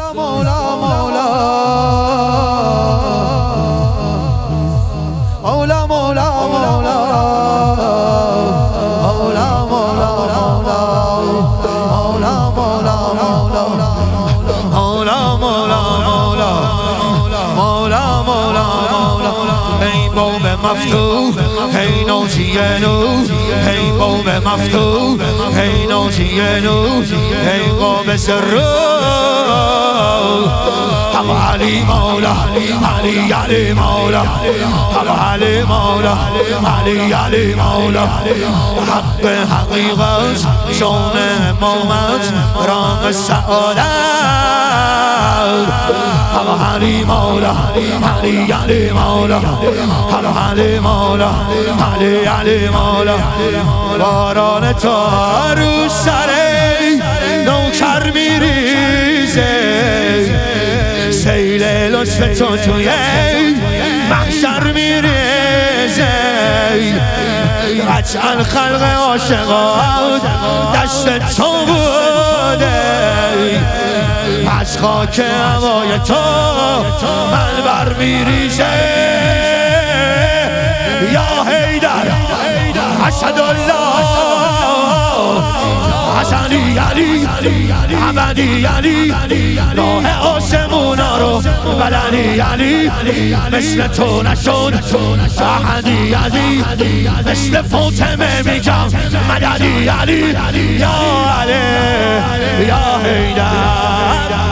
مولا مولا مولا مولا مولا مولا مولا مولا مولا مولا ای باب مفتوح ای ناجی نور ای باب مفتوح ای ناجی نور ای قابض الروح حق علی مولا علی علی مولا حق علی مولا علی علی مولا حق حقیقت شون امامت رام سعادت حق علی مولا علی علی مولا حق علی مولا علی علی مولا باران تو رو سر نوکر میریزه سیل لطف تو توی محشر میریزه قطعا خلق عاشقات دست تو بوده از خاک هوای تو من بر میریزه یا حیدر اسدالله حسنی علی ابدی علی راه آسمونا رو بلدی علی مثل تو نشد احدی علی مثل فاطمه میگم مددی علی یا علی یا حیدر